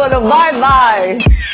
बोलो bye bye.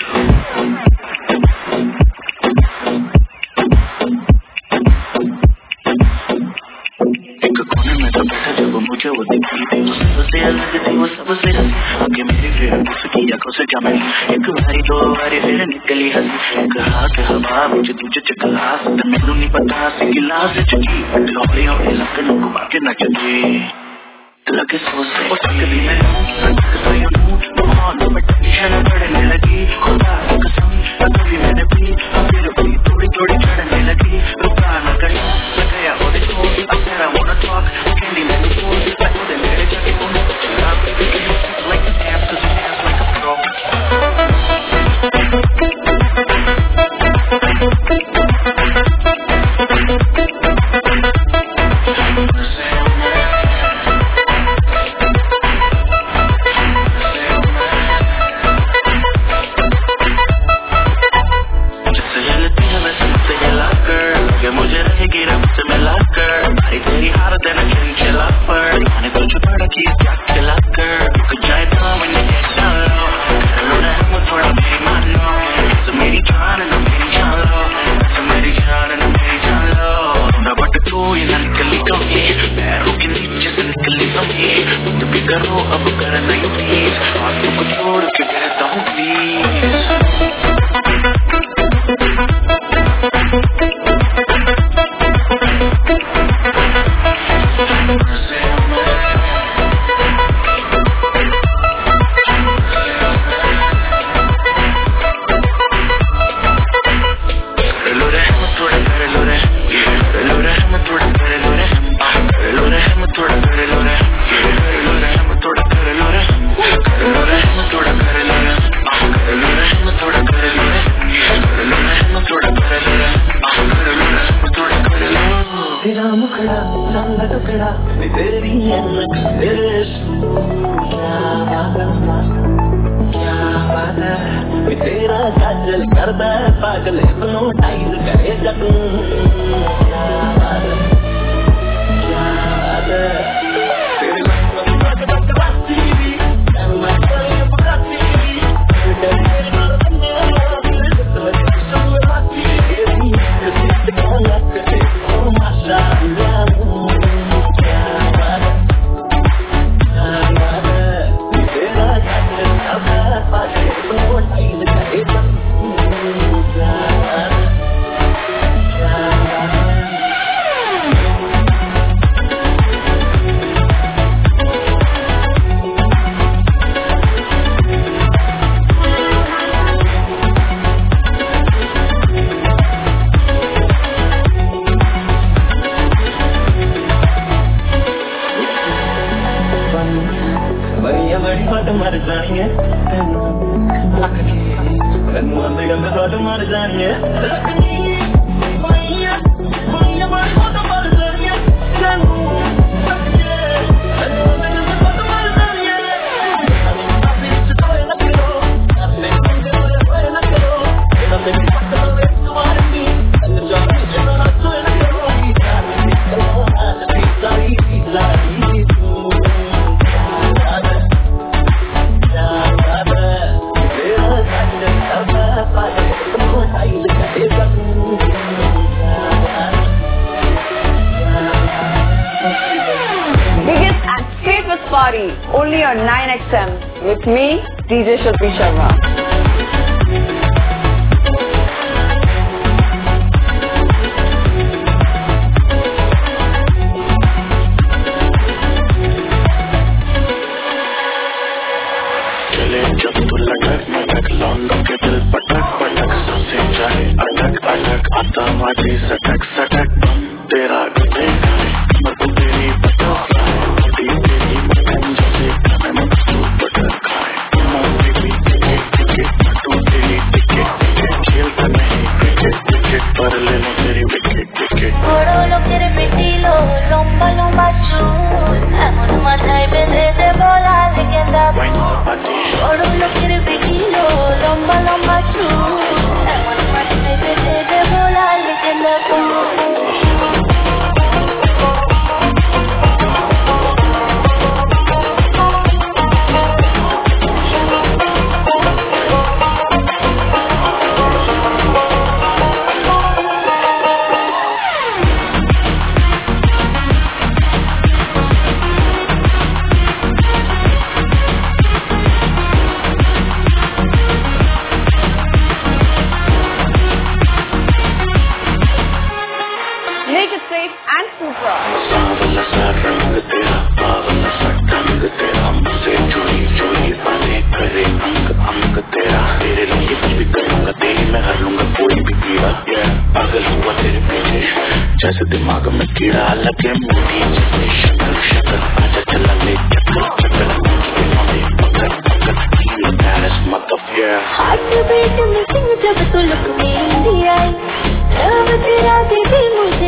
मुझे वो दिखी थी वो सबसे अलग थी वो सबसे हंसी आगे मेरी फिर उसकी आंखों से क्या मिली एक बारी दो बारी फिर निकली हंसी एक हाथ हवा मुझे तुझे चकला मैनू नहीं पता सी गिलास चुकी हौली हौली लगन घुमा के नचती लगे सोचते वो सकली मैं माहौल में टेंशन बढ़ने लगी खुदा की कसम कभी मैंने पी फिर भी थोड़ी थोड़ी चढ़ने लगी रुका न गया वो देखो तेरा wanna talk candy man I know that मेरे जाके उनको चला like a dance cause you dance like a pro Only on 9XM with me, DJ Shruti Sharma. Make it straight and super. सावला सा रंग तेरा, बावला सा ढंग तेरा, मुझसे जुड़ी जुड़ी बातें करे अंग अंग तेरा। तेरे लिए कुछ भी करूँगा, तेरी मैं हर लूँगा कोई भी पीड़ा। पागल हुआ तेरे पीछे, जैसे दिमाग में कीड़ा लगे मोटी जैसे शक्ल शक्ल। आजा चला ले चक्कर चक्कर, पकड़ पकड़ Paris motherfucker। Heart beat missing जब तू look में आई, लव तेरा दे दी मुझे